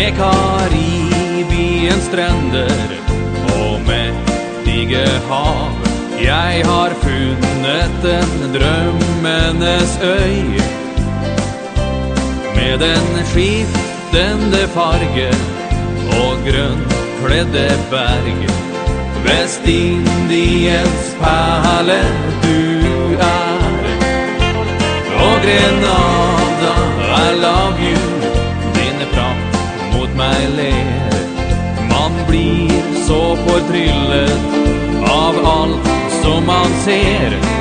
Med Karibiens strender og mektige hav. Jeg har funnet en drømmenes øy, med den skiftende farge og grønnkledde berg. Vestindiens perle du er, og Grenada, I love you. Dine prakt mot meg ler. Man blir så fortryllet av alt som man ser.